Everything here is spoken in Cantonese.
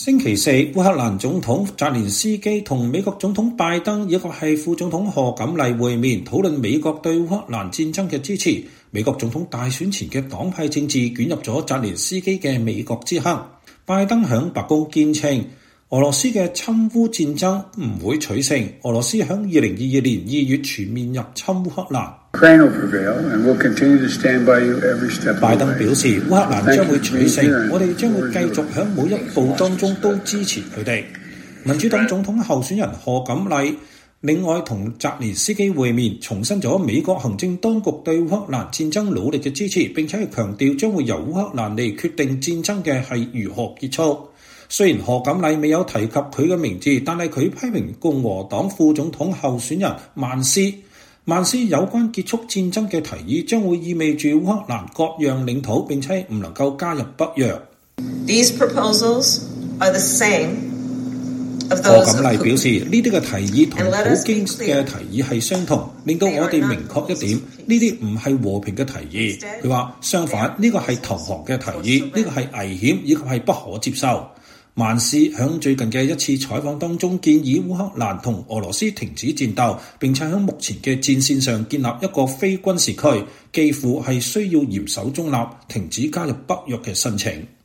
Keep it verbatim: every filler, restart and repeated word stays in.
星期四，烏克蘭總統澤連斯基同美國總統拜登以及係副總統賀錦麗會面，討論美國對烏克蘭戰爭嘅支持。美國總統大選前嘅黨派政治捲入咗澤連斯基嘅美國之黑。拜登響白宮堅稱，俄羅斯嘅侵烏戰爭唔會取勝，俄羅斯響二零二二年二月全面入侵烏克蘭。拜登表示，烏克蘭將會取勝，我哋將會繼續響每一步當中都支持佢哋。民主黨總統候選人賀錦麗另外同澤連斯基會面，重申咗美國行政當局對烏克蘭戰爭努力嘅支持，並且係強調將會由烏克蘭嚟決定戰爭嘅係如何結束。雖然賀錦麗未有提及佢嘅名字，但係佢批評共和黨副總統候選人曼斯。曼斯有關結束戰爭嘅提議將會意味住烏克蘭割讓領土，並且唔能夠加入北約。 These proposals are the same of 賀 those 錦麗 of 表示，呢啲嘅提議同普京嘅提議係相同，令到我哋明確一點，呢啲唔係和平嘅提議。佢話相反，呢個係投降嘅提議，呢個係危險以及係不可接受。曼斯喺最近嘅一次採訪當中建議烏克蘭同俄羅斯停止戰鬥，並且喺目前嘅戰線上建立一個非軍事區，幾乎係需要嚴守中立，停止加入北約嘅申請。